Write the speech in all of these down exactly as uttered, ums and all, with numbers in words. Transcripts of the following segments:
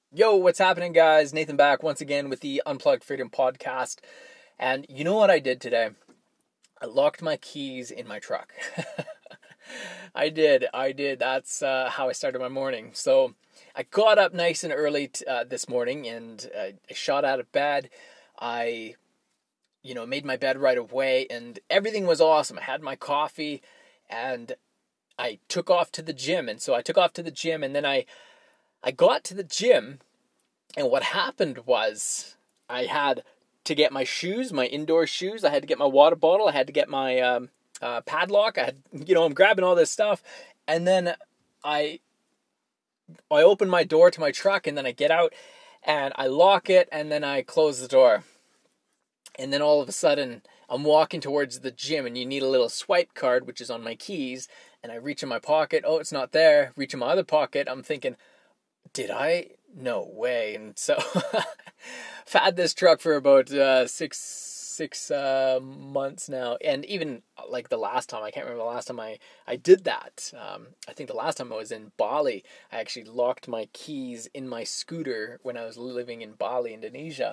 Yo, what's happening, guys? Nathan back once again with the Unplugged Freedom podcast. And you know what I did today? I locked my keys in my truck. I did. I did. That's uh, how I started my morning. So I got up nice and early t- uh, this morning and uh, I shot out of bed. I, you know, made my bed right away and everything was awesome. I had my coffee and I took off to the gym. And so I took off to the gym and then I I got to the gym, and what happened was I had to get my shoes, my indoor shoes. I had to get my water bottle. I had to get my um, uh, padlock. I had, you know, I'm grabbing all this stuff, and then I I open my door to my truck, and then I get out, and I lock it, and then I close the door, and then all of a sudden I'm walking towards the gym, and you need a little swipe card, which is on my keys, and I reach in my pocket. Oh, it's not there. Reach in my other pocket. I'm thinking, did I? No way. And so I've had this truck for about uh, six six uh, months now. And even like the last time, I can't remember the last time I, I did that. Um, I think the last time I was in Bali, I actually locked my keys in my scooter when I was living in Bali, Indonesia.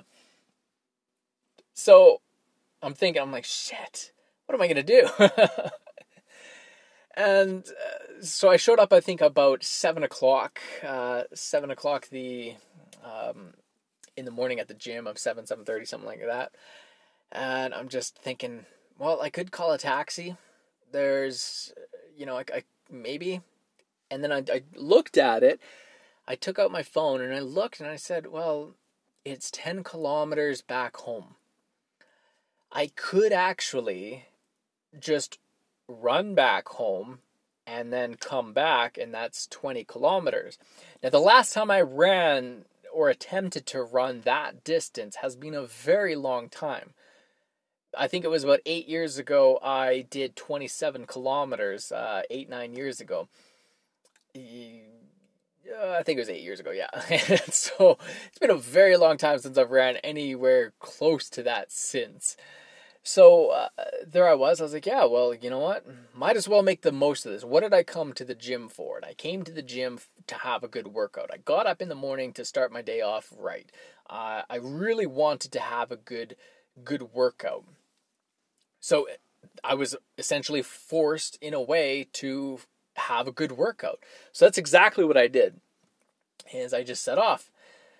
So I'm thinking, I'm like, shit, what am I going to do? And uh, so I showed up, I think, about seven o'clock, uh, seven o'clock the, um, in the morning at the gym of seven, seven thirty, something like that. And I'm just thinking, well, I could call a taxi. There's, you know, I, I maybe. And then I, I looked at it. I took out my phone and I looked and I said, well, it's ten kilometers back home. I could actually just run back home and then come back, and that's twenty kilometers. Now, the last time I ran or attempted to run that distance has been a very long time. I think it was about eight years ago I did twenty-seven kilometers, uh, eight, nine years ago. Uh, I think it was eight years ago, yeah. So it's been a very long time since I've ran anywhere close to that since. So uh, there I was. I was like, yeah, well, you know what? Might as well make the most of this. What did I come to the gym for? And I came to the gym to have a good workout. I got up in the morning to start my day off right. Uh, I really wanted to have a good, good workout. So I was essentially forced in a way to have a good workout. So that's exactly what I did. Is I just set off.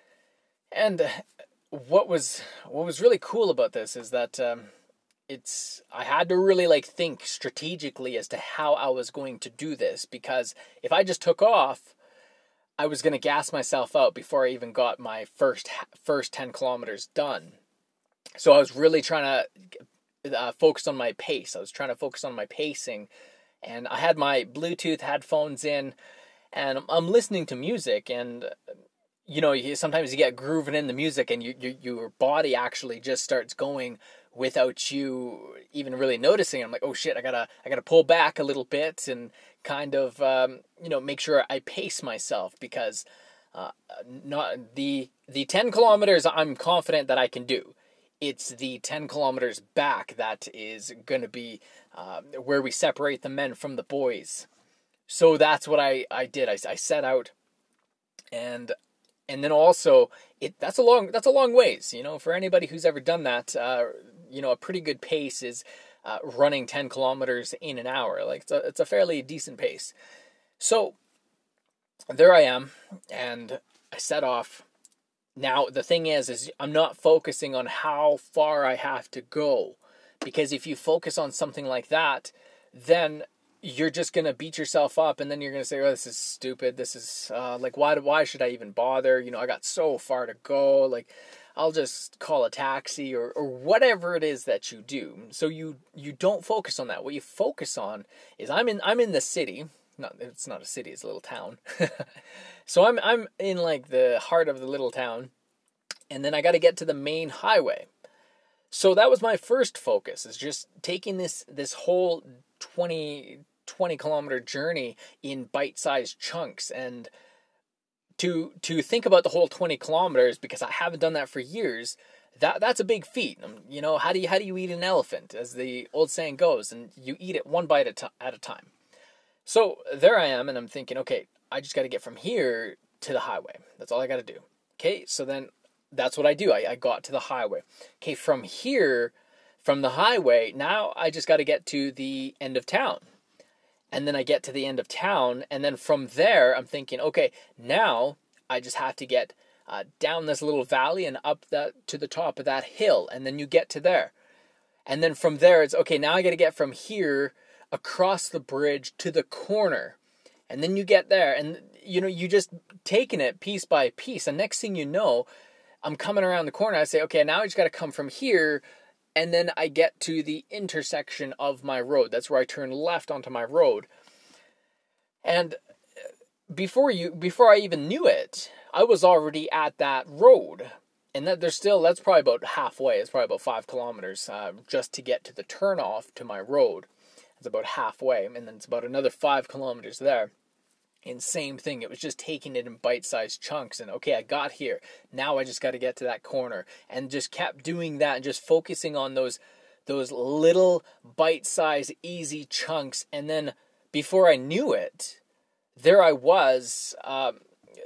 And what was what was really cool about this is that um, it's I had to really like think strategically as to how I was going to do this, because if I just took off, I was going to gas myself out before I even got my first first ten kilometers done. So I was really trying to uh, focus on my pace. I was trying to focus on my pacing, and I had my Bluetooth headphones in, and I'm listening to music, and you know, you, sometimes you get grooving in the music, and you, you, your body actually just starts going without you even really noticing. I'm like, oh shit, I gotta, I gotta pull back a little bit and kind of, um, you know, make sure I pace myself, because uh, not the the ten kilometers I'm confident that I can do. It's the ten kilometers back that is going to be uh, where we separate the men from the boys. So that's what I, I did. I, I set out, and and then also it that's a long that's a long ways. You know, for anybody who's ever done that, uh, you know, a pretty good pace is uh, running ten kilometers in an hour. Like it's a it's a fairly decent pace. So there I am, and I set off. Now, the thing is, is I'm not focusing on how far I have to go, because if you focus on something like that, then you're just going to beat yourself up, and then you're going to say, oh, this is stupid. This is, uh, like, why, why should I even bother? You know, I got so far to go. Like, I'll just call a taxi or, or whatever it is that you do. So you, you don't focus on that. What you focus on is I'm in, I'm in the city. Not, it's not a city, it's a little town. So I'm I'm in like the heart of the little town, and then I got to get to the main highway. So that was my first focus, is just taking this this whole twenty, twenty kilometer journey in bite-sized chunks, and to to think about the whole twenty kilometers, because I haven't done that for years. That that's a big feat. Um, you know, how do you how do you eat an elephant, as the old saying goes, and you eat it one bite at a, at a time. So there I am, and I'm thinking, okay, I just got to get from here to the highway. That's all I got to do. Okay, so then that's what I do. I, I got to the highway. Okay, from here, from the highway, now I just got to get to the end of town. And then I get to the end of town, and then from there, I'm thinking, okay, now I just have to get uh, down this little valley and up that to the top of that hill, and then you get to there. And then from there, it's, okay, now I got to get from here across the bridge to the corner. And then you get there, and, you know, you just taking it piece by piece. And next thing you know, I'm coming around the corner. I say, okay, now I just got to come from here, and then I get to the intersection of my road. That's where I turn left onto my road. And before you, before I even knew it, I was already at that road. And that there's still, that's probably about halfway. It's probably about five kilometers uh, just to get to the turnoff to my road. It's about halfway, and then it's about another five kilometers there. And same thing, it was just taking it in bite-sized chunks. And okay, I got here. Now I just got to get to that corner. And just kept doing that and just focusing on those those little bite-sized, easy chunks. And then before I knew it, there I was, um,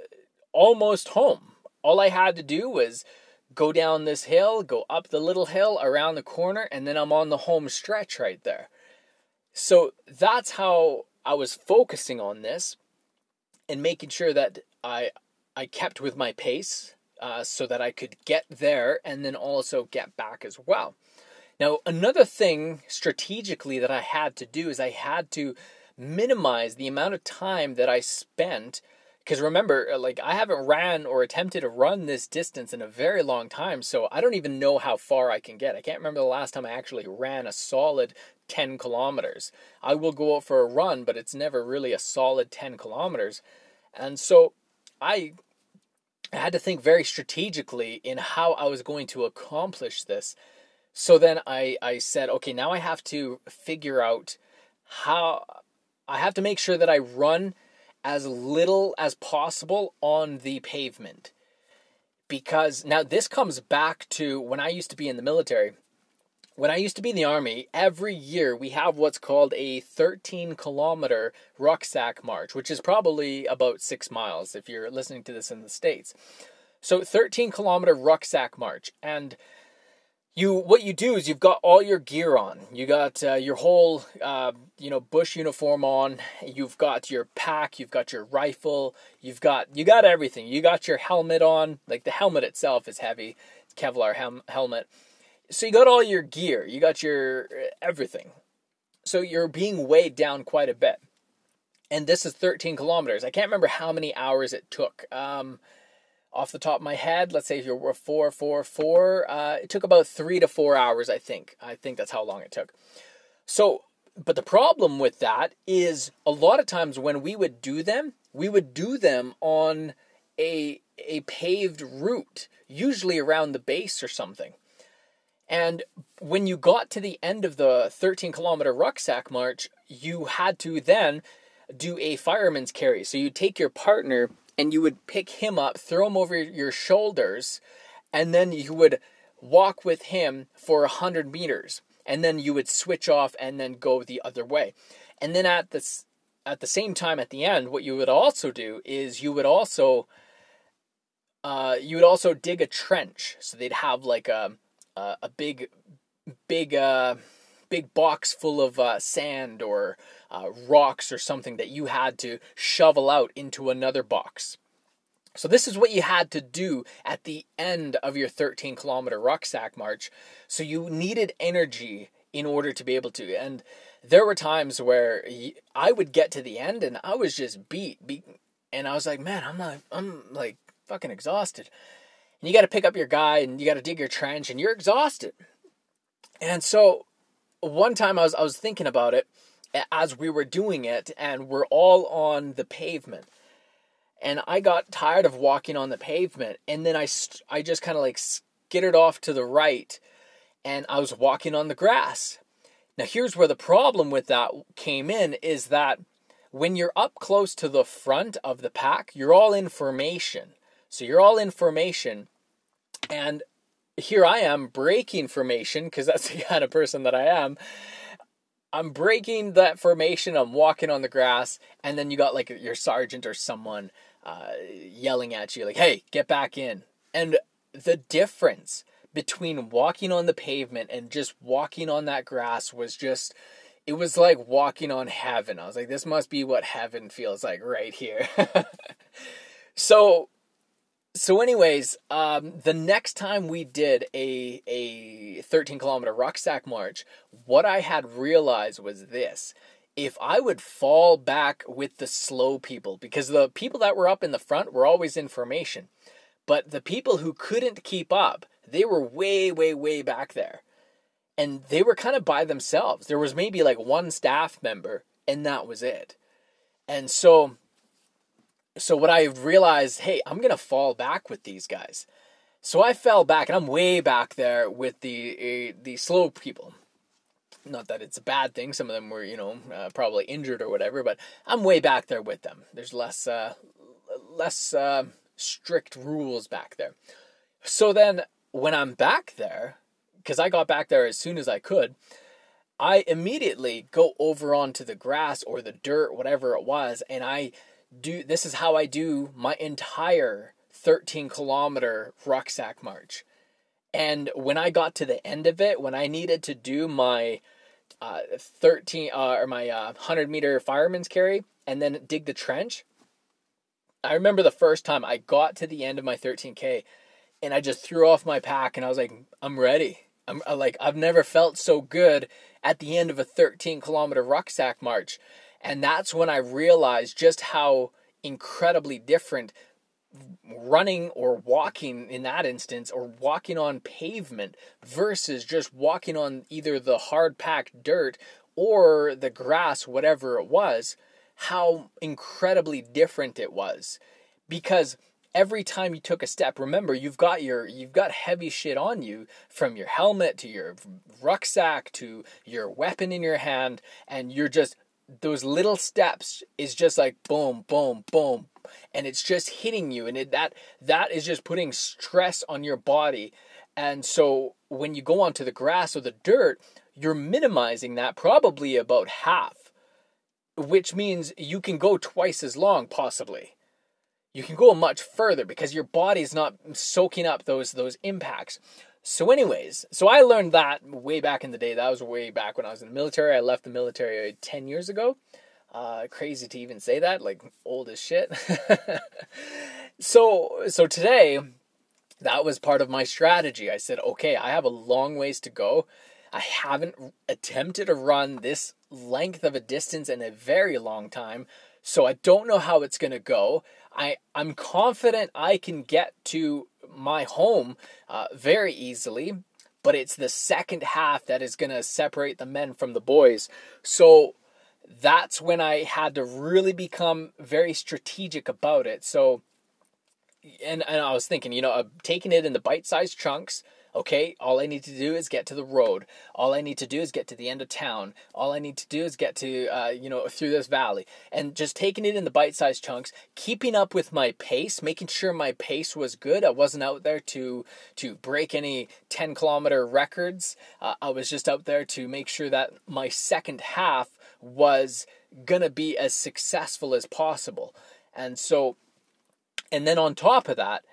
almost home. All I had to do was go down this hill, go up the little hill, around the corner, and then I'm on the home stretch right there. So that's how I was focusing on this and making sure that I I kept with my pace uh, so that I could get there and then also get back as well. Now, another thing strategically that I had to do is I had to minimize the amount of time that I spent. Because remember, like, I haven't ran or attempted to run this distance in a very long time, so I don't even know how far I can get. I can't remember the last time I actually ran a solid ten kilometers. I will go out for a run, but it's never really a solid ten kilometers. And so I had to think very strategically in how I was going to accomplish this. So then I, I said, okay, now I have to figure out how, I have to make sure that I run as little as possible on the pavement. Because now this comes back to when I used to be in the military. When I used to be in the Army, every year we have what's called a thirteen kilometer rucksack march, which is probably about six miles if you're listening to this in the States. So thirteen kilometer rucksack march. And You, what you do is you've got all your gear on. You got uh, your whole, uh, you know, bush uniform on. You've got your pack. You've got your rifle. You've got, you got everything. You got your helmet on. Like the helmet itself is heavy, it's Kevlar hem- helmet. So you got all your gear. You got your everything. So you're being weighed down quite a bit. And this is thirteen kilometers. I can't remember how many hours it took. Um, Off the top of my head, let's say if you're four, four, four, uh, it took about three to four hours, I think. I think that's how long it took. So, but the problem with that is a lot of times when we would do them, we would do them on a, a paved route, usually around the base or something. And when you got to the end of the thirteen kilometer rucksack march, you had to then do a fireman's carry. So you take your partner and you would pick him up, throw him over your shoulders, and then you would walk with him for one hundred meters. And then you would switch off and then go the other way. And then at this, at the same time, at the end, what you would also do is you would also uh, you would also dig a trench. So they'd have like a a, a big, big, uh, big box full of uh, sand or Uh, rocks or something that you had to shovel out into another box. So this is what you had to do at the end of your thirteen kilometer rucksack march. So you needed energy in order to be able to. And there were times where I would get to the end and I was just beat, beat and I was like, man, I'm not, I'm like fucking exhausted. And you got to pick up your guy and you got to dig your trench and you're exhausted. And so one time I was, I was thinking about it as we were doing it, and we're all on the pavement. And I got tired of walking on the pavement, and then I, I just kind of like skittered off to the right, and I was walking on the grass. Now here's where the problem with that came in, is that when you're up close to the front of the pack, you're all in formation. So you're all in formation, and here I am breaking formation, because that's the kind of person that I am. I'm breaking that formation, I'm walking on the grass, and then you got like your sergeant or someone uh, yelling at you like, hey, get back in. And the difference between walking on the pavement and just walking on that grass was just, it was like walking on heaven. I was like, this must be what heaven feels like right here. so, so anyways, um, the next time we did a, a thirteen kilometer rucksack march, what I had realized was this. If I would fall back with the slow people, because the people that were up in the front were always in formation, but the people who couldn't keep up, they were way, way, way back there. And they were kind of by themselves. There was maybe like one staff member, and that was it. And so, so what I realized, hey, I'm going to fall back with these guys. So I fell back, and I'm way back there with the uh, the slow people. Not that it's a bad thing. Some of them were, you know, uh, probably injured or whatever, but I'm way back there with them. There's less, uh, less uh, strict rules back there. So then when I'm back there, because I got back there as soon as I could, I immediately go over onto the grass or the dirt, whatever it was, and I do, this is how I do my entire thirteen kilometer rucksack march. And when I got to the end of it, when I needed to do my uh, thirteen uh, or my uh, one hundred meter fireman's carry and then dig the trench, I remember the first time I got to the end of my thirteen K and I just threw off my pack and I was like, I'm ready. I'm like, I've never felt so good at the end of a thirteen kilometer rucksack march. And that's when I realized just how incredibly different running or walking in that instance, or walking on pavement versus just walking on either the hard packed dirt or the grass, whatever it was, how incredibly different it was. Because every time you took a step, remember, you've got your you've got heavy shit on you, from your helmet to your rucksack to your weapon in your hand, and you're just, those little steps is just like boom, boom, boom, and it's just hitting you, and it, that that is just putting stress on your body. And so when you go onto the grass or the dirt, you're minimizing that probably about half, which means you can go twice as long possibly. You can go much further because your body's not soaking up those those impacts. So anyways, so I learned that way back in the day. That was way back when I was in the military. I left the military ten years ago. Uh, crazy to even say that, like old as shit. so so today, that was part of my strategy. I said, okay, I have a long ways to go. I haven't attempted to run this length of a distance in a very long time, so I don't know how it's going to go. I, I'm confident I can get to my home uh, very easily, but it's the second half that is going to separate the men from the boys. So that's when I had to really become very strategic about it. So, and, and I was thinking, you know, uh, taking it in the bite-sized chunks. Okay, all I need to do is get to the road. All I need to do is get to the end of town. All I need to do is get to, uh, you know, through this valley. And just taking it in the bite-sized chunks, keeping up with my pace, making sure my pace was good. I wasn't out there to to break any ten-kilometer records. Uh, I was just out there to make sure that my second half was going to be as successful as possible. And so, and then on top of that,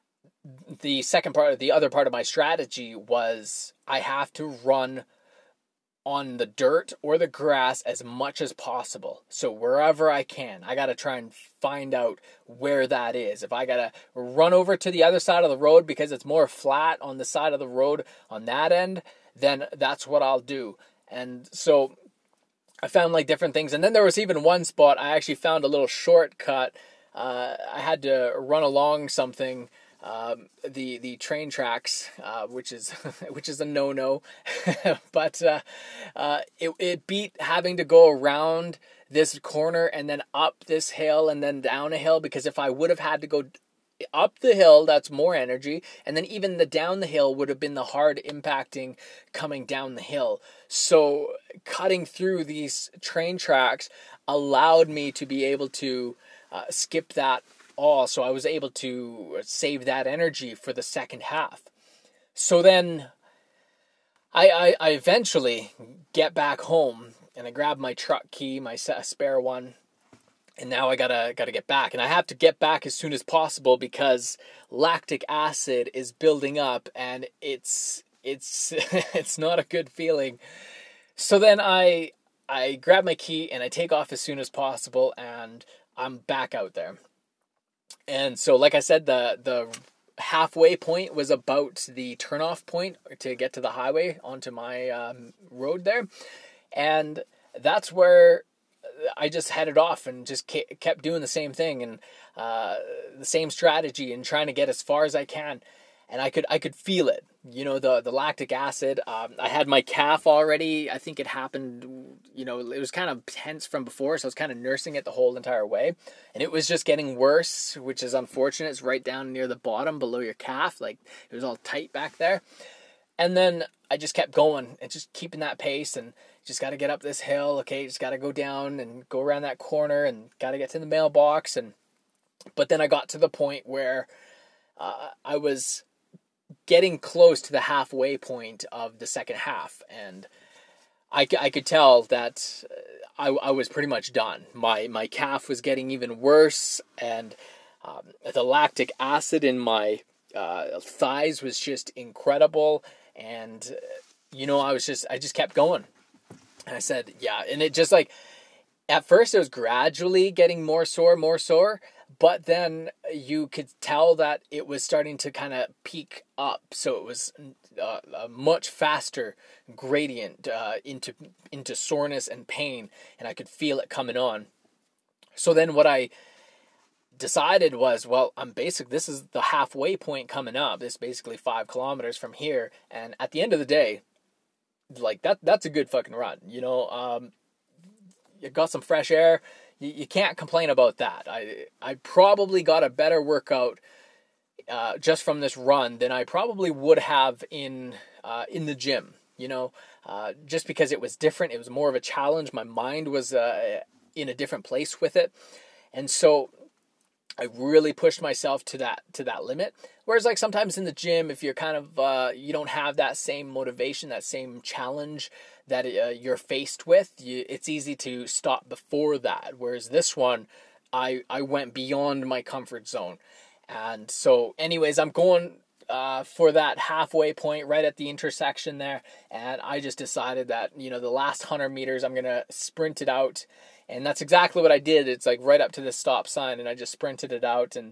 the second part, the other part of my strategy was I have to run on the dirt or the grass as much as possible. So wherever I can, I got to try and find out where that is. If I got to run over to the other side of the road because it's more flat on the side of the road on that end, then that's what I'll do. And so I found like different things. And then there was even one spot I actually found a little shortcut. Uh, I had to run along something, um, the the train tracks, uh, which is which is a no-no, but uh, uh, it it beat having to go around this corner and then up this hill and then down a hill, because if I would have had to go up the hill, that's more energy, and then even the down the hill would have been the hard impacting coming down the hill. So cutting through these train tracks allowed me to be able to uh, skip that all, so I was able to save that energy for the second half. So then I, I, I eventually get back home and I grab my truck key, my spare one, and now I gotta gotta get back, and I have to get back as soon as possible because lactic acid is building up, and it's it's it's not a good feeling. So then I I grab my key and I take off as soon as possible, and I'm back out there. And so, like I said, the the halfway point was about the turnoff point to get to the highway onto my um, road there, and that's where I just headed off and just kept doing the same thing and uh, the same strategy and trying to get as far as I can. And I could I could feel it, you know, the the lactic acid. Um, I had my calf already. I think it happened, you know, it was kind of tense from before, so I was kind of nursing it the whole entire way. And it was just getting worse, which is unfortunate. It's right down near the bottom below your calf. Like, it was all tight back there. And then I just kept going and just keeping that pace, and just got to get up this hill. Okay, just got to go down and go around that corner and got to get to the mailbox. And but then I got to the point where uh, I was getting close to the halfway point of the second half, and I, I could tell that I, I was pretty much done. My my calf was getting even worse, and um, the lactic acid in my uh, thighs was just incredible. And you know, I was just I just kept going. And I said, yeah, and it just like at first it was gradually getting more sore, more sore. But then you could tell that it was starting to kind of peak up. So it was uh, a much faster gradient uh, into into soreness and pain. And I could feel it coming on. So then what I decided was, well, I'm basic. This is the halfway point coming up. This is basically five kilometers from here. And at the end of the day, like that, that's a good fucking run. You know, um, you got some fresh air. You can't complain about that. I I probably got a better workout uh, just from this run than I probably would have in uh, in the gym. You know, uh, just because it was different. It was more of a challenge. My mind was uh, in a different place with it, and so I really pushed myself to that to that limit. Whereas, like sometimes in the gym, if you're kind of uh, you don't have that same motivation, that same challenge that uh, you're faced with, you, it's easy to stop before that. Whereas this one, I I went beyond my comfort zone, and so, anyways, I'm going uh, for that halfway point right at the intersection there, and I just decided that, you know, the last hundred meters I'm gonna sprint it out, and that's exactly what I did. It's like right up to the stop sign, and I just sprinted it out, and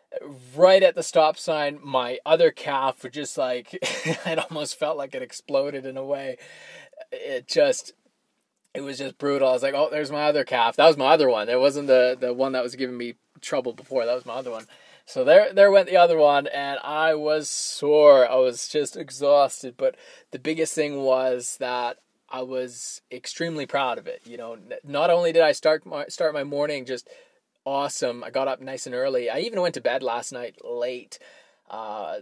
right at the stop sign, my other calf was just like it almost felt like it exploded in a way. It just, it was just brutal. I was like, oh, there's my other calf. That was my other one. It wasn't the, the one that was giving me trouble before. That was my other one. So there, there went the other one, and I was sore. I was just exhausted. But the biggest thing was that I was extremely proud of it. You know, not only did I start my, start my morning just awesome. I got up nice and early. I even went to bed last night late. Uh,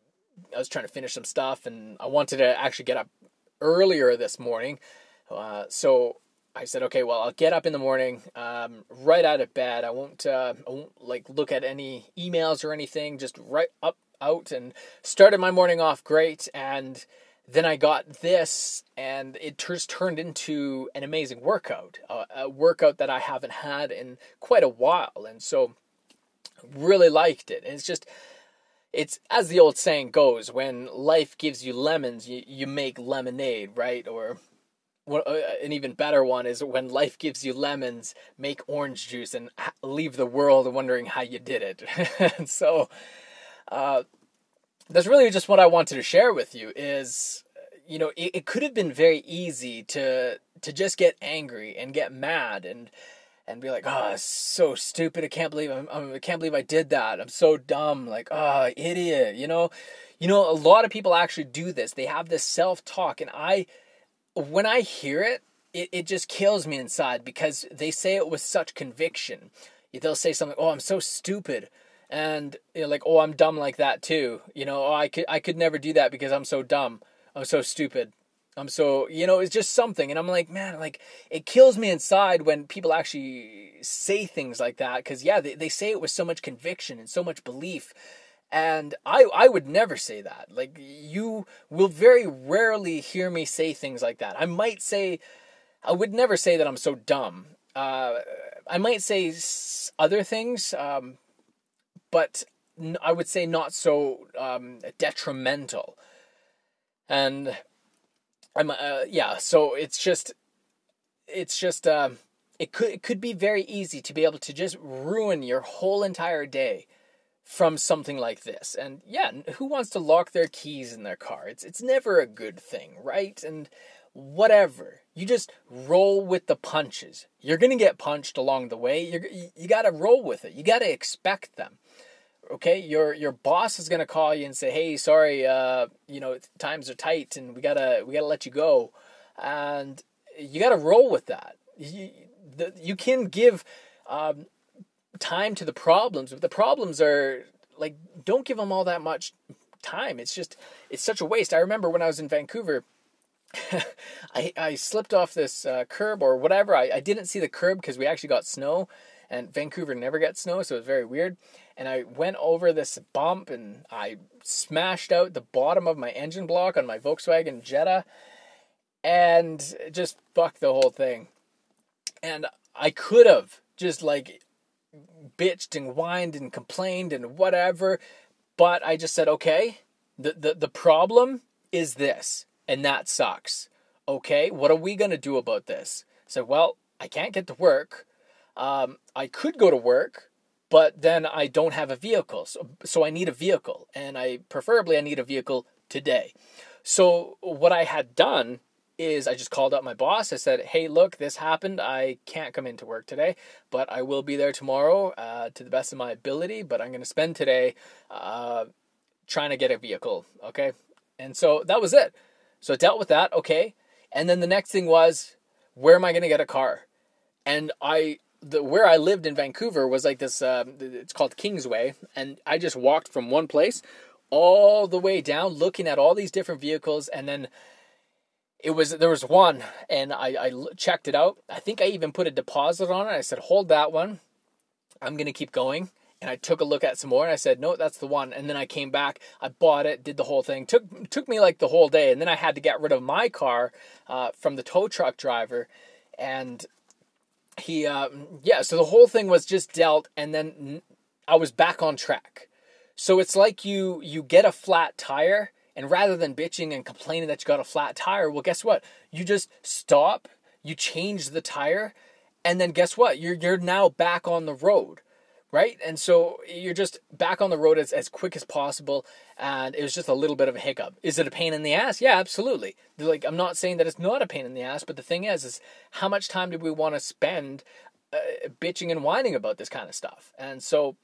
I was trying to finish some stuff, and I wanted to actually get up earlier this morning. Uh, so I said, okay, well, I'll get up in the morning, um, right out of bed. I won't, uh, I won't like look at any emails or anything, just right up, out, and started my morning off great. And then I got this, and it just turned into an amazing workout, uh, a workout that I haven't had in quite a while. And so really liked it. And it's just, it's, as the old saying goes, when life gives you lemons, you, you make lemonade, right? Or what, uh, an even better one is when life gives you lemons, make orange juice and ha- leave the world wondering how you did it. And so uh, that's really just what I wanted to share with you is, you know, it, it could have been very easy to to just get angry and get mad and and be like, oh, it's so stupid. I can't believe I'm, I can't believe I did that. I'm so dumb. Like, oh, idiot. You know, you know, a lot of people actually do this. They have this self-talk, and I, when I hear it, it, it just kills me inside because they say it with such conviction. They'll say something, oh, I'm so stupid. And you know, like, oh, I'm dumb like that too. You know, oh, I could, I could never do that because I'm so dumb. I'm so stupid. I'm so, you know, it's just something. And I'm like, man, like, it kills me inside when people actually say things like that. Because, yeah, they, they say it with so much conviction and so much belief. And I, I would never say that. Like, you will very rarely hear me say things like that. I might say, I would never say that I'm so dumb. Uh, I might say other things, um, but I would say not so um, detrimental. And I'm uh, yeah, so it's just it's just uh, it could it could be very easy to be able to just ruin your whole entire day from something like this. And yeah, who wants to lock their keys in their car? It's it's never a good thing, right? And whatever, you just roll with the punches. You're gonna get punched along the way. You're, you you got to roll with it. You got to expect them. Okay, your your boss is gonna call you and say, "Hey, sorry, uh, you know, times are tight, and we gotta we gotta let you go," and you gotta roll with that. You the, you can give um, time to the problems, but the problems are like, don't give them all that much time. It's just it's such a waste. I remember when I was in Vancouver, I I slipped off this uh, curb or whatever. I I didn't see the curb because we actually got snow. And Vancouver never gets snow, so it was very weird. And I went over this bump and I smashed out the bottom of my engine block on my Volkswagen Jetta and just fucked the whole thing. And I could have just like bitched and whined and complained and whatever, but I just said, okay, the, the, the problem is this, and that sucks. Okay, what are we going to do about this? So, well, I can't get to work. Um, I could go to work, but then I don't have a vehicle. So, so I need a vehicle, and I preferably I need a vehicle today. So what I had done is I just called up my boss. I said, hey, look, this happened. I can't come into work today, but I will be there tomorrow uh, to the best of my ability. But I'm going to spend today uh, trying to get a vehicle. Okay. And so that was it. So I dealt with that. Okay. And then the next thing was, where am I going to get a car? And I... The, where I lived in Vancouver was like this, um, it's called Kingsway, and I just walked from one place all the way down looking at all these different vehicles, and then it was, there was one, and I, I checked it out. I think I even put a deposit on it. I said, hold that one. I'm going to keep going. And I took a look at some more, and I said, no, that's the one. And then I came back, I bought it, did the whole thing. Took took me like the whole day, and then I had to get rid of my car uh, from the tow truck driver, and He, uh, yeah, so the whole thing was just dealt, and then I was back on track. So it's like you, you get a flat tire, and rather than bitching and complaining that you got a flat tire, well, guess what? You just stop, you change the tire, and then guess what? You're, you're now back on the road, right? And so you're just back on the road as, as quick as possible, and it was just a little bit of a hiccup. Is it a pain in the ass? Yeah, absolutely. Like, I'm not saying that it's not a pain in the ass, but the thing is, is how much time do we want to spend uh, bitching and whining about this kind of stuff? And so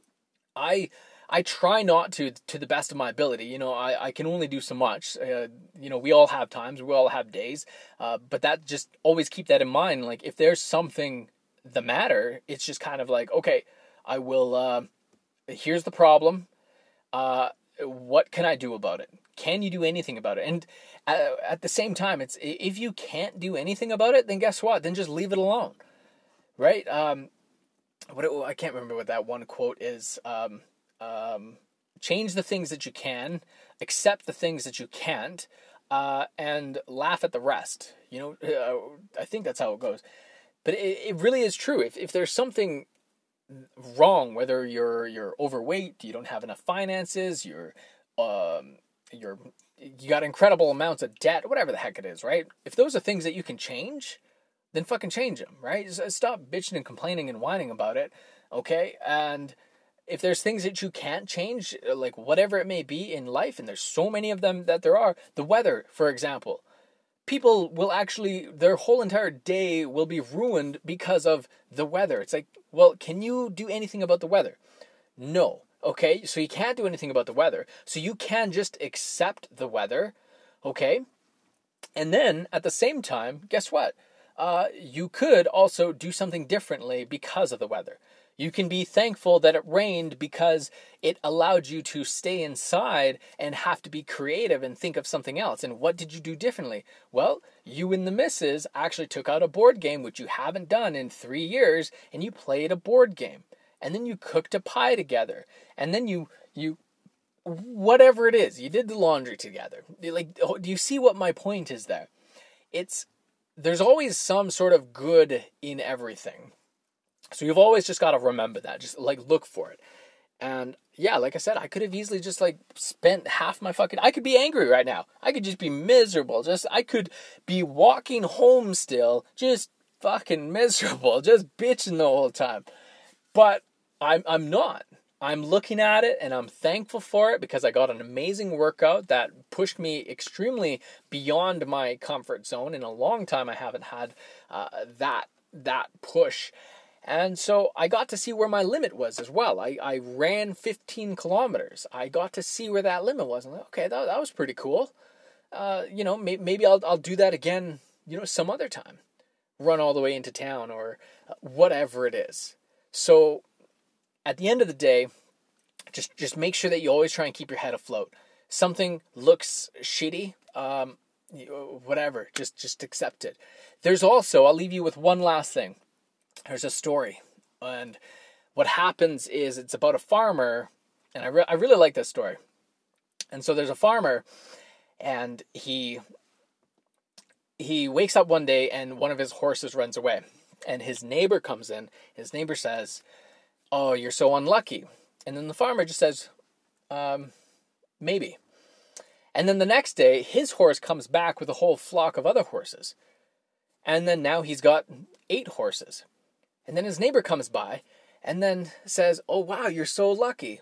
I I try not to, to the best of my ability. You know, I, I can only do so much. Uh, you know, we all have times, we all have days, uh, but that just always keep that in mind. Like, if there's something the matter, it's just kind of like, okay, I will, uh, here's the problem. Uh, what can I do about it? Can you do anything about it? And uh, at the same time, it's, if you can't do anything about it, then guess what? Then just leave it alone, right? Um, what it, I can't remember what that one quote is. Um, um, change the things that you can, accept the things that you can't, uh, and laugh at the rest. You know, uh, I think that's how it goes. But it, it really is true. If if there's something wrong, whether you're you're overweight, you don't have enough finances, you're um you're you got incredible amounts of debt, whatever the heck it is, right? If those are things that you can change, then fucking change them, right? Stop bitching and complaining and whining about it, okay? And if there's things that you can't change, like whatever it may be in life, and there's so many of them that there are, the weather, for example. People will actually, their whole entire day will be ruined because of the weather. It's like, well, can you do anything about the weather? No. Okay, so you can't do anything about the weather. So you can just accept the weather, okay? And then, at the same time, guess what? Uh, you could also do something differently because of the weather. You can be thankful that it rained because it allowed you to stay inside and have to be creative and think of something else. And what did you do differently? Well, you and the missus actually took out a board game, which you haven't done in three years, and you played a board game. And then you cooked a pie together. And then you, you, whatever it is, you did the laundry together. Like, do you see what my point is there? It's, there's always some sort of good in everything. So you've always just got to remember that. Just like look for it. And yeah, like I said, I could have easily just like spent half my fucking, I could be angry right now. I could just be miserable. Just, I could be walking home still, just fucking miserable, just bitching the whole time. But I'm, I'm not. I'm looking at it and I'm thankful for it because I got an amazing workout that pushed me extremely beyond my comfort zone. In a long time, I haven't had uh, that, that push. And so I got to see where my limit was as well. I, I ran fifteen kilometers. I got to see where that limit was. I'm like, okay, that, that was pretty cool. Uh, you know, may, maybe I'll I'll do that again, you know, some other time. Run all the way into town or whatever it is. So at the end of the day, just, just make sure that you always try and keep your head afloat. Something looks shitty, um, whatever, just, just accept it. There's also, I'll leave you with one last thing. There's a story, and what happens is it's about a farmer, and I, re- I really like this story. And so there's a farmer, and he he wakes up one day, and one of his horses runs away, and his neighbor comes in. His neighbor says, "Oh, you're so unlucky," and then the farmer just says, um, "Maybe." And then the next day, his horse comes back with a whole flock of other horses, and then now he's got eight horses. And then his neighbor comes by and then says, "Oh, wow, you're so lucky."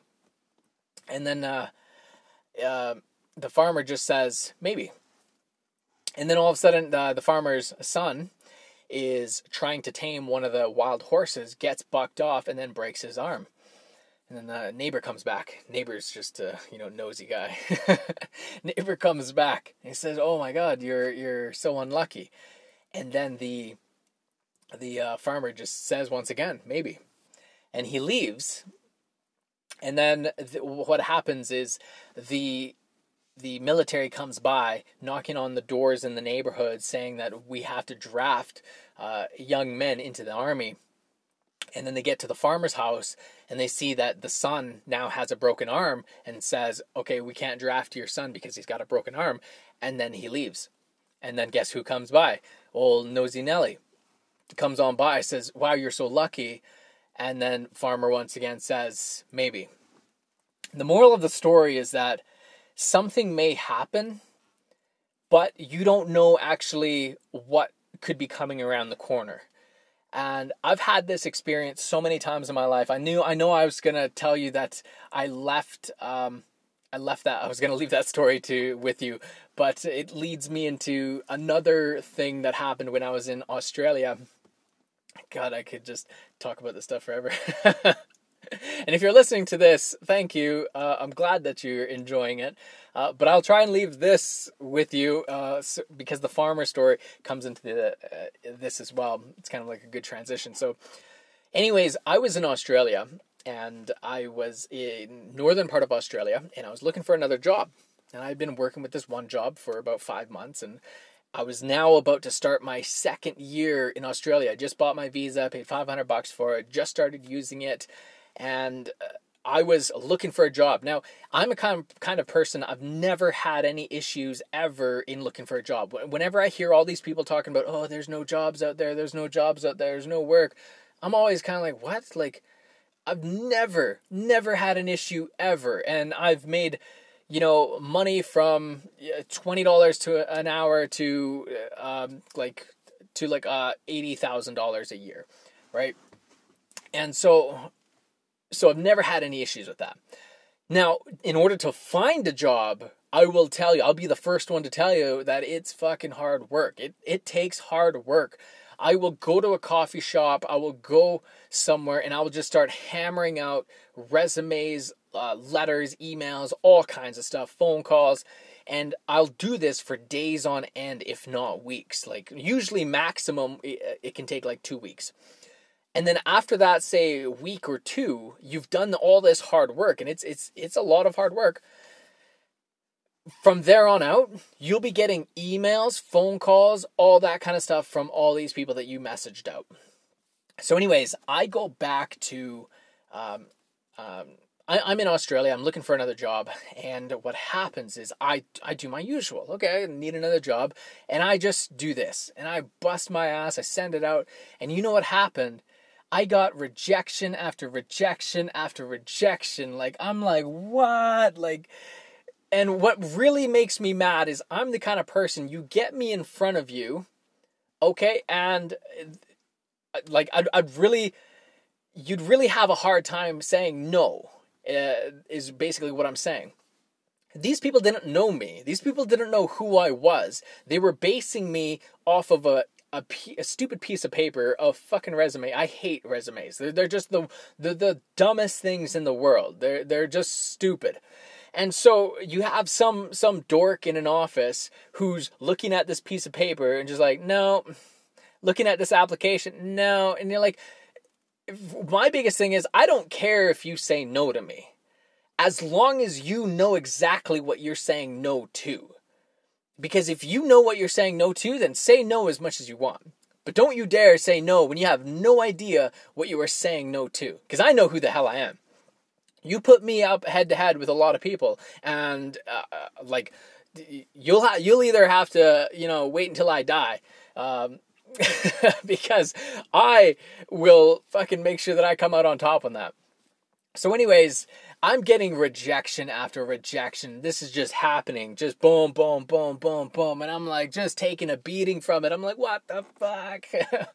And then uh, uh, the farmer just says, "Maybe." And then all of a sudden, uh, the farmer's son is trying to tame one of the wild horses, gets bucked off, and then breaks his arm. And then the neighbor comes back. Neighbor's just a, you know, nosy guy. Neighbor comes back and he says, "Oh my God, you're you're so unlucky." And then the The uh, farmer just says once again, "Maybe." And he leaves. And then th- what happens is the the military comes by, knocking on the doors in the neighborhood, saying that we have to draft uh, young men into the army. And then they get to the farmer's house and they see that the son now has a broken arm and says, "Okay, we can't draft your son because he's got a broken arm." And then he leaves. And then guess who comes by? Old Nosy Nelly comes on by, says, "Wow, you're so lucky." And then farmer once again says, "Maybe." The moral of the story is that something may happen, but you don't know actually what could be coming around the corner. And I've had this experience so many times in my life. I knew, I know I was going to tell you that I left, um, I left that, I was going to leave that story to with you, but it leads me into another thing that happened when I was in Australia. God, I could just talk about this stuff forever. And if you're listening to this, thank you. Uh, I'm glad that you're enjoying it. Uh, but I'll try and leave this with you uh, so, because the farmer story comes into the, uh, this as well. It's kind of like a good transition. So anyways, I was in Australia and I was in northern part of Australia and I was looking for another job. And I'd been working with this one job for about five months and I was now about to start my second year in Australia. I just bought my visa, paid five hundred bucks for it, just started using it, and I was looking for a job. Now, I'm a kind of, kind of person, I've never had any issues ever in looking for a job. Whenever I hear all these people talking about, "Oh, there's no jobs out there, there's no jobs out there, there's no work," I'm always kind of like, what? Like, I've never, never had an issue ever, and I've made, you know, money from twenty dollars to an hour to um, like to like uh, eighty thousand dollars a year, right? And so, so I've never had any issues with that. Now, in order to find a job, I will tell you, I'll be the first one to tell you that it's fucking hard work. It it takes hard work. I will go to a coffee shop, I will go somewhere, and I will just start hammering out resumes, uh, letters, emails, all kinds of stuff, phone calls, and I'll do this for days on end, if not weeks. Like, usually maximum, it, it can take like two weeks. And then after that, say a week or two, you've done all this hard work, and it's it's it's a lot of hard work. From there on out, you'll be getting emails, phone calls, all that kind of stuff from all these people that you messaged out. So anyways, I go back to, um, um, I, I'm in Australia, I'm looking for another job, and what happens is I, I do my usual. Okay, I need another job, and I just do this, and I bust my ass, I send it out, and you know what happened? I got rejection after rejection after rejection. Like, I'm like, what? Like, and what really makes me mad is I'm the kind of person, you get me in front of you, okay, and like, I'd, I'd really, you'd really have a hard time saying no, uh, is basically what I'm saying. These people didn't know me. These people didn't know who I was. They were basing me off of a a, a stupid piece of paper, a fucking resume. I hate resumes. They're, they're just the, the the dumbest things in the world. They're they're just stupid. And so you have some some dork in an office who's looking at this piece of paper and just like, no, looking at this application, no. And you're like, my biggest thing is, I don't care if you say no to me, as long as you know exactly what you're saying no to. Because if you know what you're saying no to, then say no as much as you want. But don't you dare say no when you have no idea what you are saying no to. Because I know who the hell I am. You put me up head to head with a lot of people, and uh, like you'll ha- you'll either have to, you know, wait until I die, um, because I will fucking make sure that I come out on top on that. So anyways, I'm getting rejection after rejection. This is just happening. Just boom, boom, boom, boom, boom. And I'm like, just taking a beating from it. I'm like, what the fuck?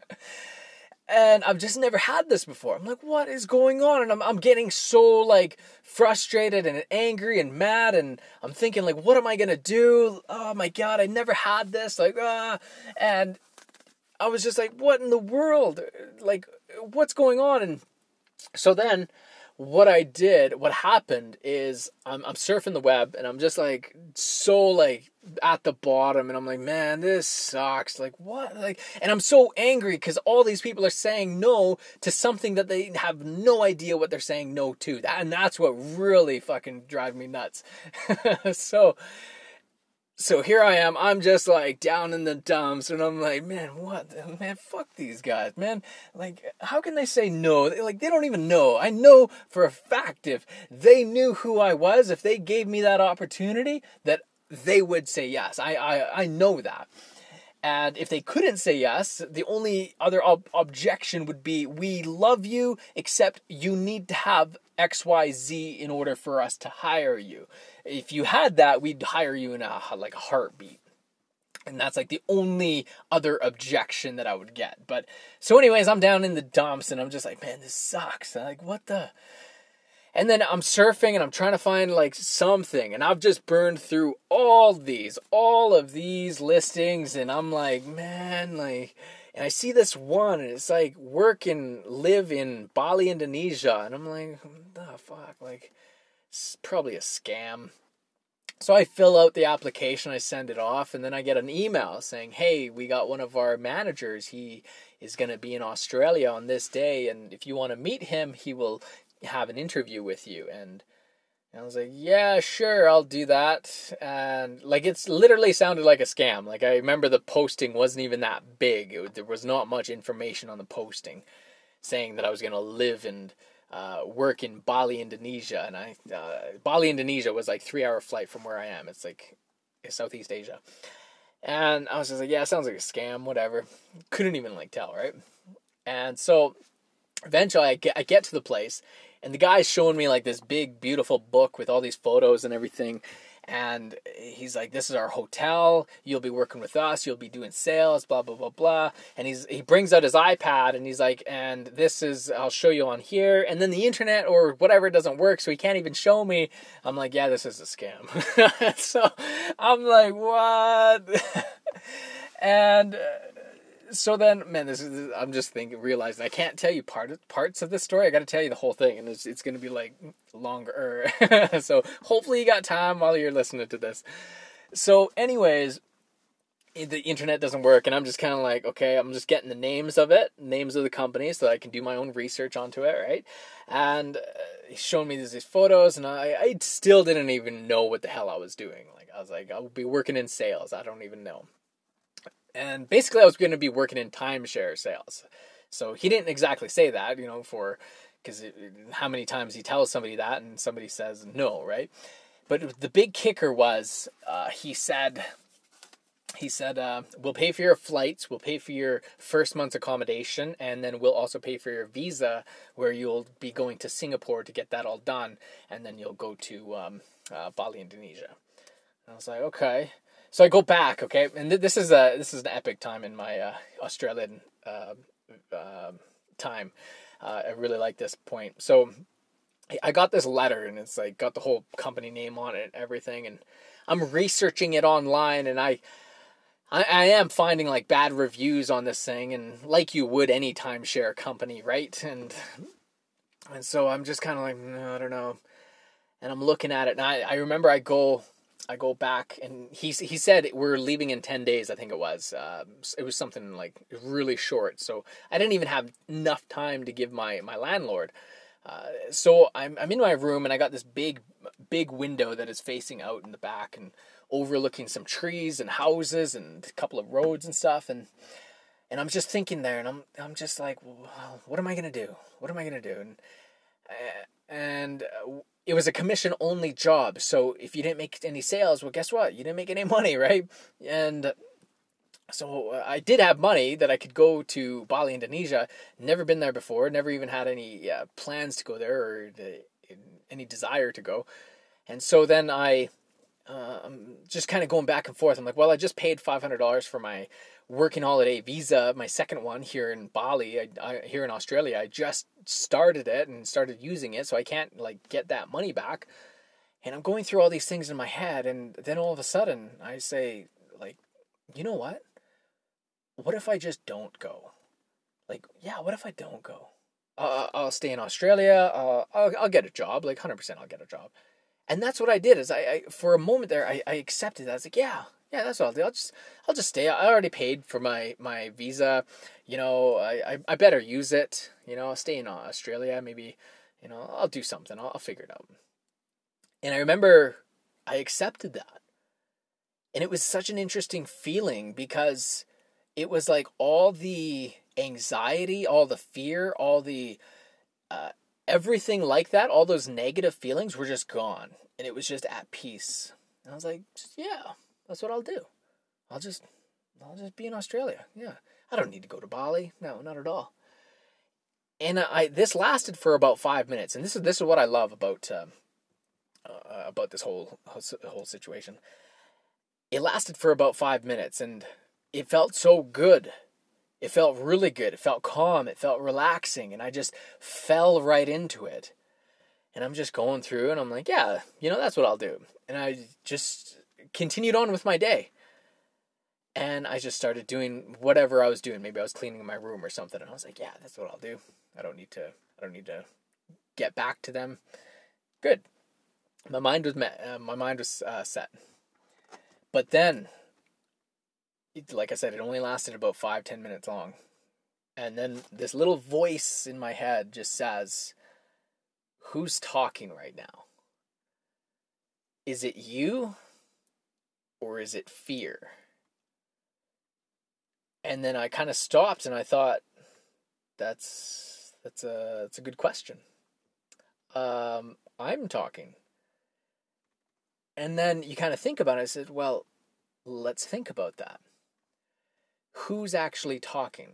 And I've just never had this before. I'm like, what is going on? And I'm I'm getting so like frustrated and angry and mad. And I'm thinking like, what am I going to do? Oh my God, I never had this. Like, ah. And I was just like, what in the world? Like, what's going on? And so then what I did, what happened is I'm I'm surfing the web and I'm just like so like at the bottom, and I'm like, man, this sucks. Like, what? Like, and I'm so angry because all these people are saying no to something that they have no idea what they're saying no to. That, and that's what really fucking drives me nuts. so So here I am, I'm just like down in the dumps, and I'm like, man, what, the, man, fuck these guys, man. Like, how can they say no? They, like, they don't even know. I know for a fact if they knew who I was, if they gave me that opportunity, that they would say yes. I, I, I know that. And if they couldn't say yes, the only other ob- objection would be, we love you, except you need to have X Y Z in order for us to hire you. If you had that, we'd hire you in a like a heartbeat. And that's like the only other objection that I would get. But so anyways, I'm down in the dumps and I'm just like, man, this sucks. I'm like, what the? And then I'm surfing and I'm trying to find like something, and I've just burned through all these, all of these listings, and I'm like, man, like, and I see this one, and it's like work and live in Bali, Indonesia, and I'm like, what the fuck, like, it's probably a scam. So I fill out the application, I send it off, and then I get an email saying, hey, we got one of our managers, he is going to be in Australia on this day, and if you want to meet him, he will have an interview with you. And, and I was like, yeah, sure, I'll do that. And like, it's literally sounded like a scam. Like, I remember the posting wasn't even that big. It, there was not much information on the posting saying that I was going to live and uh, work in Bali, Indonesia. And I, uh, Bali, Indonesia was like three hour flight from where I am. It's like Southeast Asia. And I was just like, yeah, it sounds like a scam, whatever. Couldn't even like tell, right? And so eventually I get, I get to the place, and the guy's showing me like this big, beautiful book with all these photos and everything. And he's like, this is our hotel. You'll be working with us. You'll be doing sales, blah, blah, blah, blah. And he's he brings out his iPad, and he's like, and this is, I'll show you on here. And then the internet or whatever doesn't work, so he can't even show me. I'm like, yeah, this is a scam. So I'm like, what? And Uh, So then, man, this is, I'm just thinking, realizing I can't tell you part of, parts of this story. I got to tell you the whole thing, and it's it's going to be like longer. So hopefully you got time while you're listening to this. So anyways, the internet doesn't work, and I'm just kind of like, okay, I'm just getting the names of it, names of the company, so that I can do my own research onto it, right? And uh, he's showing me these, these photos, and I, I still didn't even know what the hell I was doing. Like, I was like, I'll be working in sales. I don't even know. And basically I was going to be working in timeshare sales. So he didn't exactly say that, you know, for, because how many times he tells somebody that and somebody says no, right? But the big kicker was, uh, he said, he said, uh, we'll pay for your flights, we'll pay for your first month's accommodation, and then we'll also pay for your visa, where you'll be going to Singapore to get that all done, and then you'll go to um, uh, Bali, Indonesia. And I was like, okay. So I go back, okay, and th- this is a this is an epic time in my uh, Australian uh, uh, time. Uh, I really like this point. So I got this letter, and it's like got the whole company name on it and everything, and I'm researching it online, and I, I, I am finding like bad reviews on this thing, and like you would any timeshare company, right? And and so I'm just kind of like, no, I don't know, and I'm looking at it, and I, I remember I go. I go back, and he he said we're leaving in ten days, I think it was. Um, it was something like really short, so I didn't even have enough time to give my, my landlord. Uh, so I'm I'm in my room, and I got this big big window that is facing out in the back and overlooking some trees and houses and a couple of roads and stuff, and and I'm just thinking there, and I'm I'm just like, well, what am I gonna do? What am I gonna do? And uh, and uh, it was a commission only job, so if you didn't make any sales, well, guess what? You didn't make any money, right? And so uh, I did have money that I could go to Bali, Indonesia. Never been there before. Never even had any uh, plans to go there, or the, any desire to go. And so then I, uh, I'm just kind of going back and forth. I'm like, well, I just paid five hundred dollars for my working holiday visa, my second one here in Bali, I, I, here in Australia. I just started it and started using it, so I can't like get that money back. And I'm going through all these things in my head, and then all of a sudden I say, like, you know what? What if I just don't go? Like, yeah, what if I don't go? Uh, I'll stay in Australia. Uh, I'll, I'll get a job. Like, one hundred percent I'll get a job. And that's what I did. Is I, I for a moment there, I, I accepted that. I was like, yeah, yeah, that's what I'll do. I'll just, I'll just stay. I already paid for my, my visa. You know, I, I, I better use it. You know, I'll stay in Australia. Maybe, you know, I'll do something. I'll, I'll figure it out. And I remember I accepted that. And it was such an interesting feeling, because it was like all the anxiety, all the fear, all the uh, everything like that, all those negative feelings were just gone, and it was just at peace. And I was like, yeah, that's what I'll do. I'll just, I'll just be in Australia. Yeah, I don't need to go to Bali. No, not at all. And I, this lasted for about five minutes, and this is this is what I love about uh, uh, about this whole whole situation. It lasted for about five minutes, and it felt so good. It felt really good. It felt calm. It felt relaxing. And I just fell right into it. And I'm just going through, and I'm like, yeah, you know, that's what I'll do. And I just continued on with my day. And I just started doing whatever I was doing. Maybe I was cleaning my room or something. And I was like, yeah, that's what I'll do. I don't need to, I don't need to get back to them. Good. My mind was met. Uh, my mind was uh, set. But then, like I said, it only lasted about five, ten minutes long. And then this little voice in my head just says, who's talking right now? Is it you, or is it fear? And then I kind of stopped, and I thought, that's that's a that's a good question. Um, I'm talking. And then you kind of think about it. I said, well, let's think about that. Who's actually talking?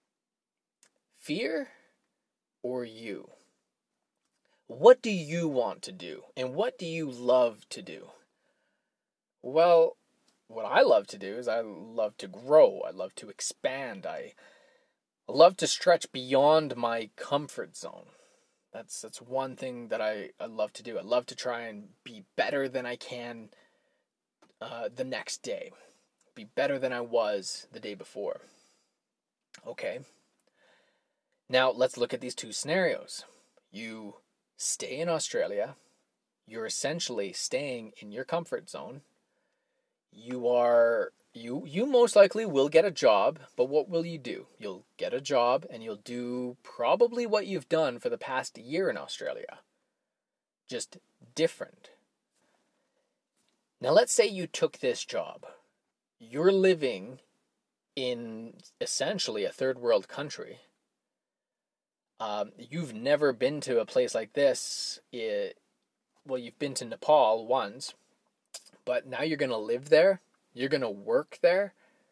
Fear or you? What do you want to do? And what do you love to do? Well, what I love to do is I love to grow. I love to expand. I love to stretch beyond my comfort zone. That's that's one thing that I, I love to do. I love to try and be better than I can uh, the next day. Be better than I was the day before. Okay. Now let's look at these two scenarios. You stay in Australia. You're essentially staying in your comfort zone. You are you you most likely will get a job, but what will you do? You'll get a job, and you'll do probably what you've done for the past year in Australia. Just different. Now let's say you took this job. You're living in essentially a third world country. Um, you've never been to a place like this. It, well, you've been to Nepal once, but now you're going to live there? You're going to work there?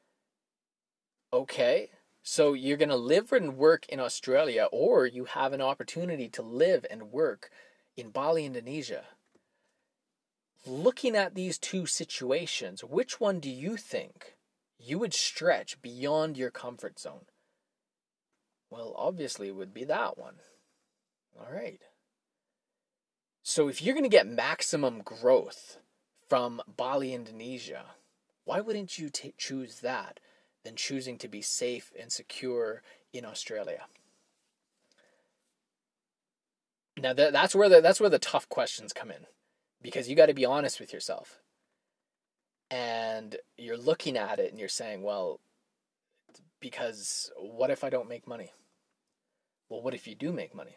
Okay. So you're going to live and work in Australia, or you have an opportunity to live and work in Bali, Indonesia. Looking at these two situations, which one do you think you would stretch beyond your comfort zone? Well, obviously it would be that one. All right. So if you're going to get maximum growth from Bali, Indonesia, why wouldn't you t- choose that than choosing to be safe and secure in Australia? Now that, that's where the that's where the tough questions come in, because you got to be honest with yourself. And you're looking at it and you're saying, well, because what if I don't make money? Well, what if you do make money?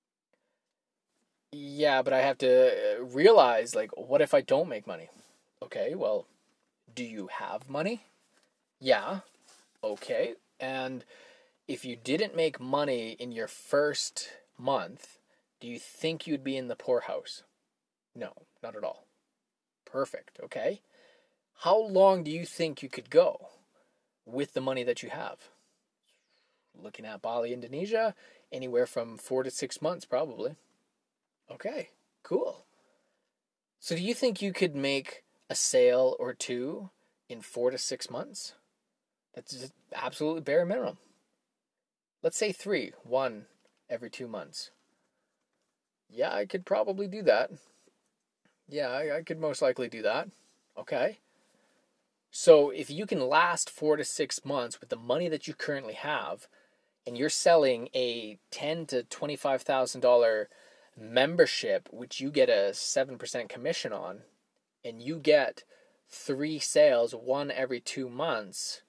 Yeah, but I have to realize, like, what if I don't make money? Okay, well, do you have money? Yeah. Okay. And if you didn't make money in your first month, do you think you'd be in the poorhouse? No, not at all. Perfect. Okay. How long do you think you could go with the money that you have? Looking at Bali, Indonesia, anywhere from four to six months, probably. Okay, cool. So do you think you could make a sale or two in four to six months? That's just absolutely bare minimum. Let's say three, one every two months. Yeah, I could probably do that. Yeah, I, I could most likely do that. Okay. So if you can last four to six months with the money that you currently have, and you're selling a ten to twenty-five thousand dollar membership, which you get a seven percent commission on, and you get three sales, one every two months,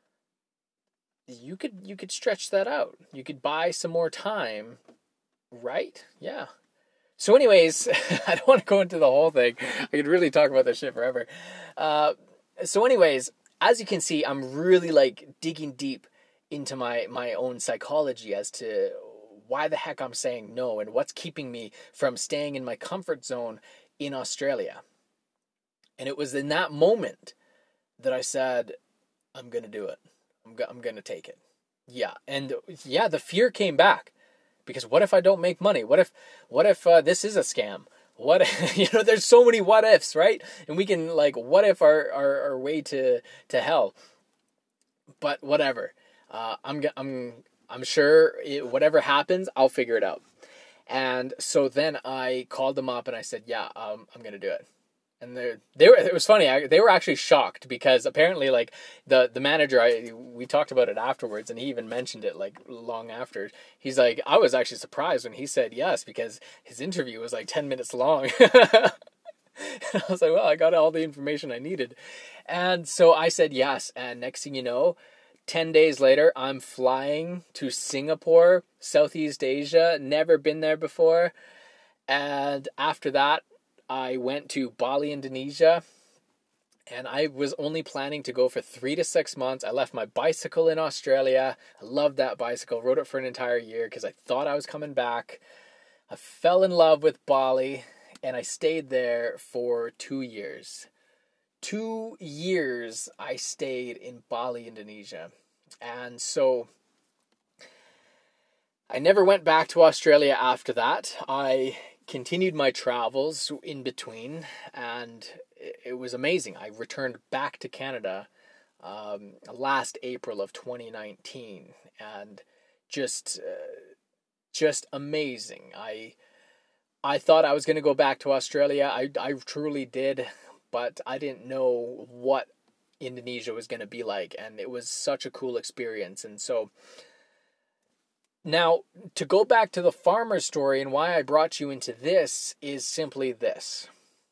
you could you could stretch that out. You could buy some more time, right? Yeah. So anyways, I don't want to go into the whole thing. I could really talk about this shit forever. Uh, so anyways, as you can see, I'm really like digging deep into my, my own psychology as to why the heck I'm saying no and what's keeping me from staying in my comfort zone in Australia. And it was in that moment that I said, I'm going to do it. I'm, go- I'm going to take it. Yeah. And yeah, the fear came back. Because what if I don't make money? What if, what if uh, this is a scam? What, you know, there's so many what ifs, right? And we can like, what if our, our, our way to, to hell? But whatever. Uh, I'm, I'm, I'm sure it, whatever happens, I'll figure it out. And so then I called them up and I said, yeah, um, I'm going to do it. And they they were, it was funny. I, they were actually shocked because apparently like the, the manager, I, we talked about it afterwards and he even mentioned it like long after. He's like, I was actually surprised when he said yes, because his interview was like ten minutes long. I was like, well, I got all the information I needed. And so I said yes. And next thing you know, ten days later, I'm flying to Singapore, Southeast Asia, never been there before. And after that, I went to Bali, Indonesia, and I was only planning to go for three to six months. I left my bicycle in Australia. I loved that bicycle, rode it for an entire year because I thought I was coming back. I fell in love with Bali, and I stayed there for two years. Two years I stayed in Bali, Indonesia. And so I never went back to Australia after that. I continued my travels in between, and it was amazing. I returned back to Canada um, last April of twenty nineteen, and just uh, just amazing. I I thought I was going to go back to Australia. I I truly did, but I didn't know what Indonesia was going to be like, and it was such a cool experience. And so now, to go back to the farmer story and why I brought you into this is simply this.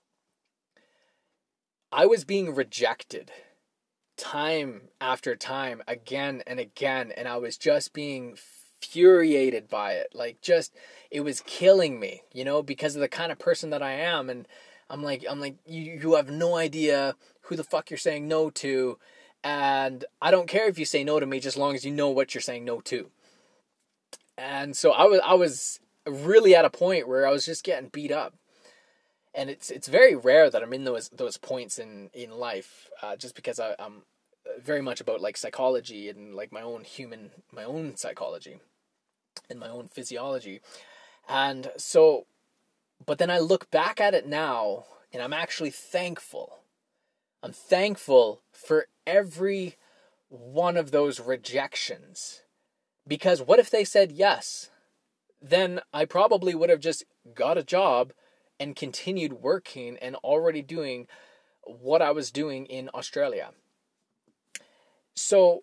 I was being rejected time after time, again and again, and I was just being infuriated by it. Like, just, it was killing me, you know, because of the kind of person that I am. And I'm like, I'm like, you, you have no idea who the fuck you're saying no to, and I don't care if you say no to me, just as long as you know what you're saying no to. And so I was I was really at a point where I was just getting beat up. And it's it's very rare that I'm in those those points in in life, uh, just because I, I'm very much about like psychology and like my own human my own psychology and my own physiology. And so, but then I look back at it now, and I'm actually thankful. I'm thankful for every one of those rejections, because what if they said yes? Then I probably would have just got a job and continued working and already doing what I was doing in Australia. So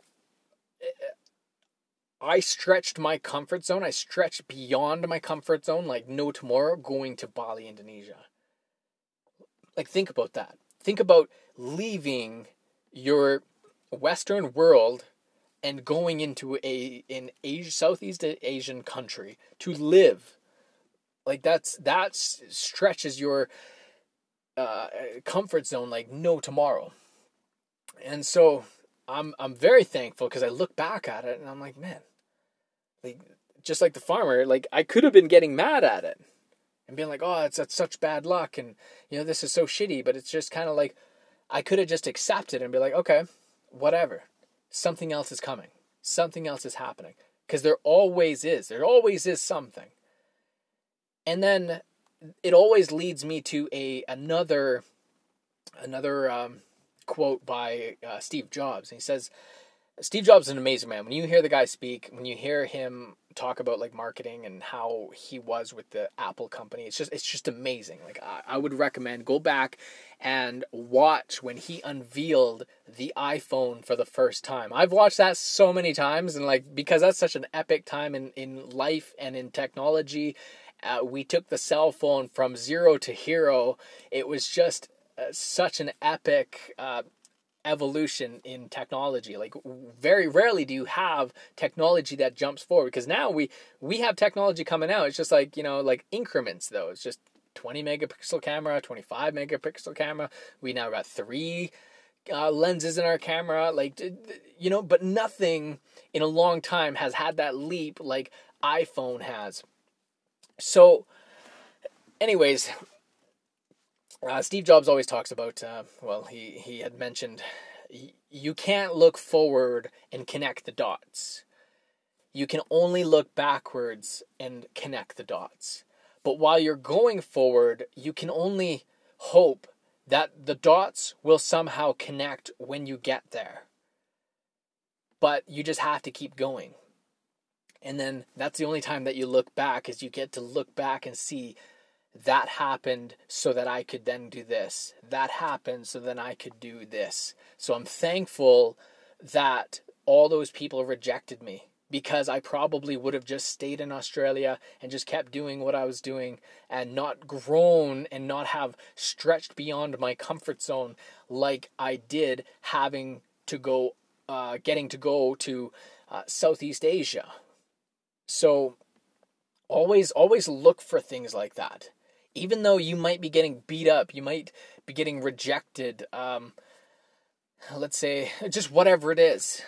I stretched my comfort zone. I stretched beyond my comfort zone like no tomorrow, going to Bali, Indonesia. Like, think about that. Think about leaving your Western world and going into a an Asia, Southeast Asian country to live. Like, that's that stretches your uh, comfort zone like no tomorrow. And so I'm I'm very thankful, because I look back at it and I'm like, man, like, just like the farmer, like, I could have been getting mad at it and being like, oh, it's, it's such bad luck, and you know, this is so shitty. But it's just kind of like, I could have just accepted and be like, okay, whatever. Something else is coming. Something else is happening. Because there always is. There always is something. And then it always leads me to a another another um, quote by uh, Steve Jobs. And he says, Steve Jobs is an amazing man. When you hear the guy speak, when you hear him talk about like marketing and how he was with the Apple company, it's just it's just amazing. Like, I, I would recommend go back and watch when he unveiled the iPhone for the first time. I've watched that so many times, and like, because that's such an epic time in, in life and in technology. Uh, we took the cell phone from zero to hero. It was just uh, such an epic uh, evolution in technology. Like, very rarely do you have technology that jumps forward, because now we we have technology coming out. It's just like, you know, like increments though. It's just twenty megapixel camera, twenty-five megapixel camera. We now got three uh, lenses in our camera, like, you know, but nothing in a long time has had that leap like iPhone has. So anyways, Uh, Steve Jobs always talks about, uh, well, he, he had mentioned, you can't look forward and connect the dots. You can only look backwards and connect the dots. But while you're going forward, you can only hope that the dots will somehow connect when you get there. But you just have to keep going. And then that's the only time that you look back, is you get to look back and see, that happened so that I could then do this. That happened so then I could do this. So I'm thankful that all those people rejected me, because I probably would have just stayed in Australia and just kept doing what I was doing and not grown and not have stretched beyond my comfort zone like I did, having to go, uh, getting to go to uh, Southeast Asia. So always, always look for things like that. Even though you might be getting beat up, you might be getting rejected, um, let's say, just whatever it is,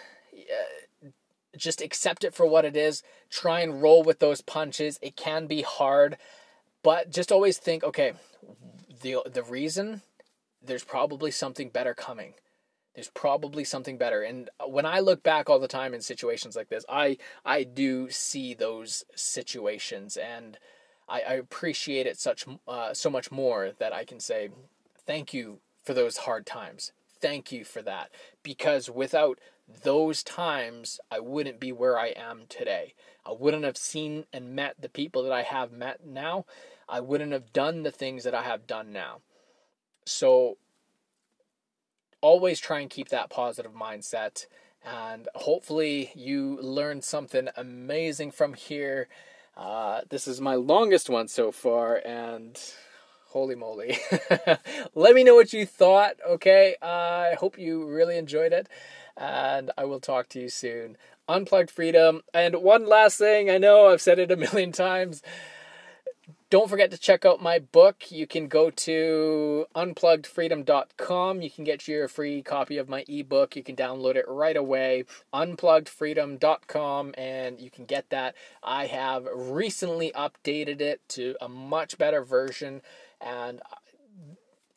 just accept it for what it is. Try and roll with those punches. It can be hard, but just always think, okay, the the reason, there's probably something better coming. There's probably something better. And when I look back all the time in situations like this, I I do see those situations, and I, I appreciate it such uh, so much more that I can say thank you for those hard times. Thank you for that. Because without those times, I wouldn't be where I am today. I wouldn't have seen and met the people that I have met now. I wouldn't have done the things that I have done now. So always try and keep that positive mindset. And hopefully you learned something amazing from here. Uh, this is my longest one so far, and holy moly. Let me know what you thought, okay? Uh, I hope you really enjoyed it, and I will talk to you soon. Unplugged Freedom. And one last thing, I know I've said it a million times. Don't forget to check out my book. You can go to unplugged freedom dot com. You can get your free copy of my ebook. You can download it right away. unplugged freedom dot com, and you can get that. I have recently updated it to a much better version, and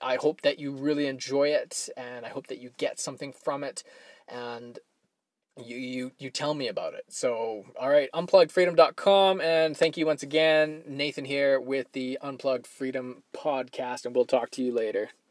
I hope that you really enjoy it, and I hope that you get something from it, and you you you tell me about it. So, all right, unplugged freedom dot com, and thank you once again. Nathan here with the Unplugged Freedom podcast, and we'll talk to you later.